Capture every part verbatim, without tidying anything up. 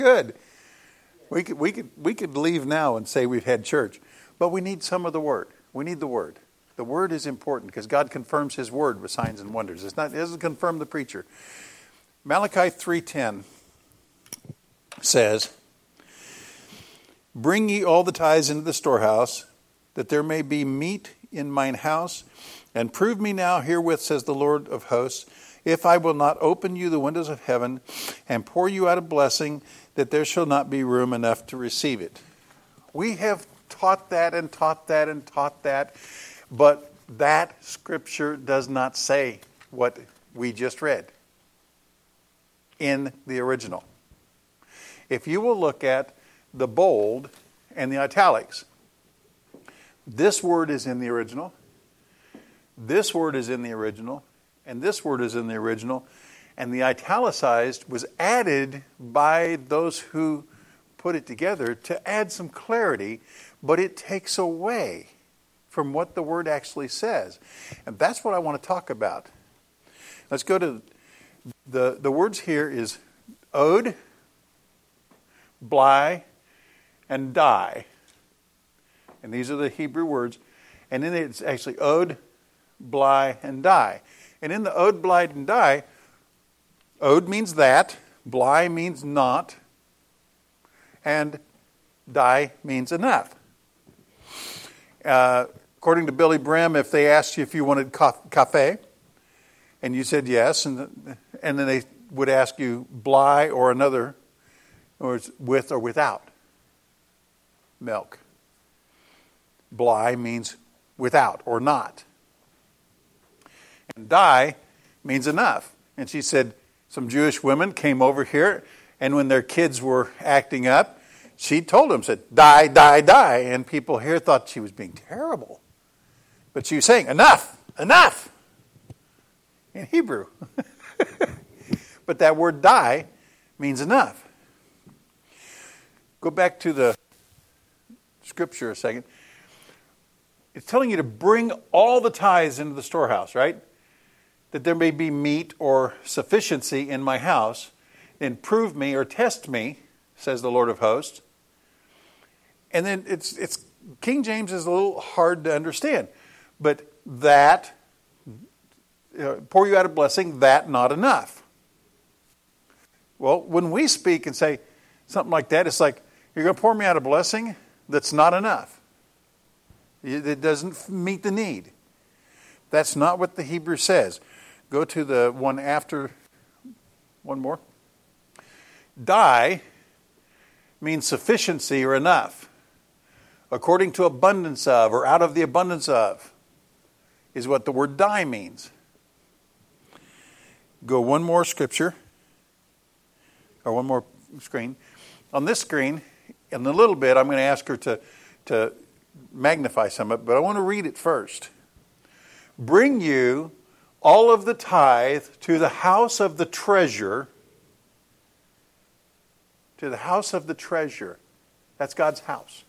Good. We could, we could, we could leave now and say we've had church, but we need some of the Word. We need the Word. The Word is important because God confirms His Word with signs and wonders. It's not, it doesn't confirm the preacher. Malachi three ten says, "Bring ye all the tithes into the storehouse, that there may be meat in mine house, and prove me now herewith, says the Lord of hosts, if I will not open you the windows of heaven and pour you out a blessing, that there shall not be room enough to receive it." We have taught that and taught that and taught that, but that scripture does not say what we just read in the original. If you will look at the bold and the italics, this word is in the original, this word is in the original, and this word is in the original, and the italicized was added by those who put it together to add some clarity, but it takes away from what the word actually says. And that's what I want to talk about. Let's go to the, the words here is od, bly, and die. And these are the Hebrew words. And then it's actually od, bly, and die. And in the od, bly, and die, od means that, bly means not, and die means enough. Uh, according to Billy Brim, if they asked you if you wanted cafe, and you said yes, and and then they would ask you bly or another, or it's with or without milk. Bly means without or not. And die means enough. And she said some Jewish women came over here, and when their kids were acting up, she told them, said, die, die, die. And people here thought she was being terrible. But she was saying, enough, enough, in Hebrew. But that word die means enough. Go back to the scripture a second. It's telling you to bring all the tithes into the storehouse, right? That there may be meat or sufficiency in my house. Then prove me or test me, says the Lord of hosts. And then it's it's King James is a little hard to understand. But that, uh, pour you out a blessing, that not enough. Well, when we speak and say something like that, it's like, you're going to pour me out a blessing that's not enough. It doesn't meet the need. That's not what the Hebrew says. Go to the one after, one more. Die means sufficiency or enough. According to abundance of, or out of the abundance of, is what the word die means. Go one more scripture, or one more screen. On this screen, in a little bit, I'm going to ask her to, to magnify some of it, but I want to read it first. Bring you all of the tithe to the house of the treasure. To the house of the treasure. That's God's house.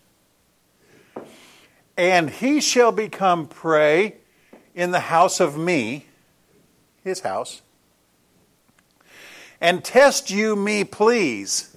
And he shall become prey in the house of me, his house. And test you me, please.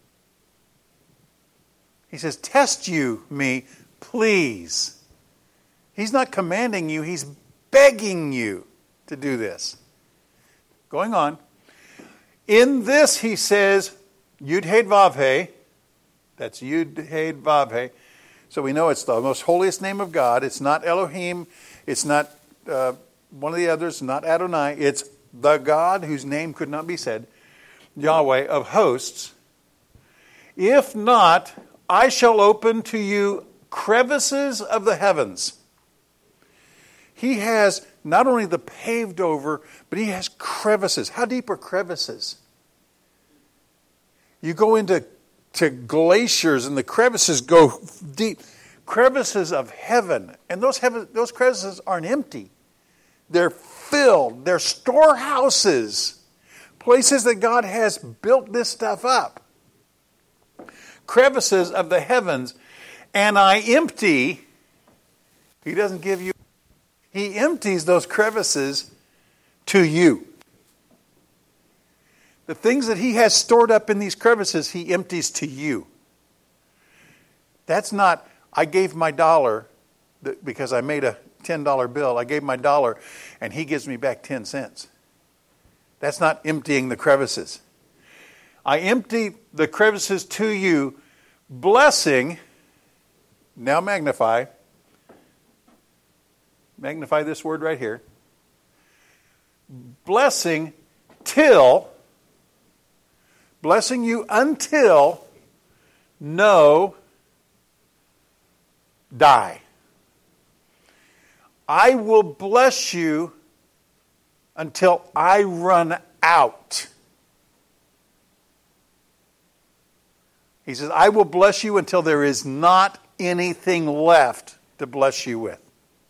He says, test you me, please. He's not commanding you, he's begging you to do this. Going on. In this, he says, Yud Hey Vav Hey. That's Yud Hey Vav Hey. So we know it's the most holiest name of God. It's not Elohim. It's not uh, one of the others. Not Adonai. It's the God whose name could not be said. Yahweh of hosts. If not, I shall open to you crevices of the heavens. He has not only the paved over, but he has crevices. How deep are crevices? You go into to glaciers and the crevices go deep. Crevices of heaven. And those heaven, those crevices aren't empty. They're filled. They're storehouses. Places that God has built this stuff up. Crevices of the heavens. And I empty. He doesn't give you. He empties those crevices to you. The things that he has stored up in these crevices, he empties to you. That's not, I gave my dollar because I made a ten dollar bill. I gave my dollar and he gives me back ten cents. That's not emptying the crevices. I empty the crevices to you, blessing, now magnify, magnify this word right here, blessing till, blessing you until, no, die. I will bless you until I run out. He says, I will bless you until there is not anything left to bless you with.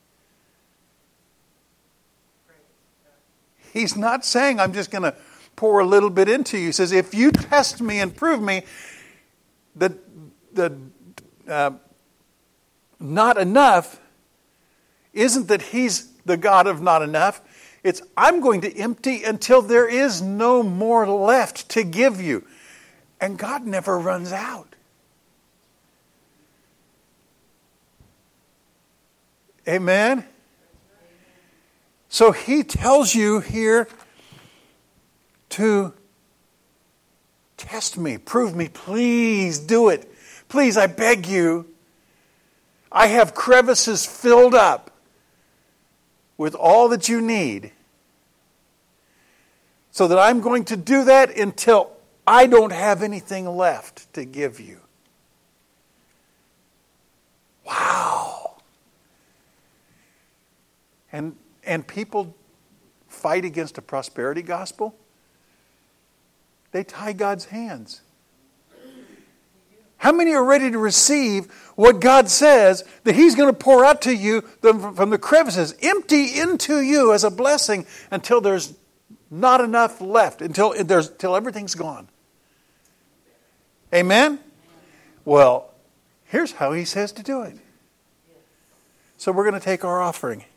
He's not saying I'm just going to pour a little bit into you. He says, if you test me and prove me that the uh, not enough isn't that he's the God of not enough. It's I'm going to empty until there is no more left to give you. And God never runs out. Amen? So he tells you here to test me, prove me, please do it. Please, I beg you. I have crevices filled up with all that you need, so that I'm going to do that until I don't have anything left to give you. Wow. And and people fight against a prosperity gospel. They tie God's hands. How many are ready to receive what God says that He's going to pour out to you from the crevices, empty into you as a blessing until there's not enough left, until there's until everything's gone? Amen? Well, here's how He says to do it. So we're going to take our offering.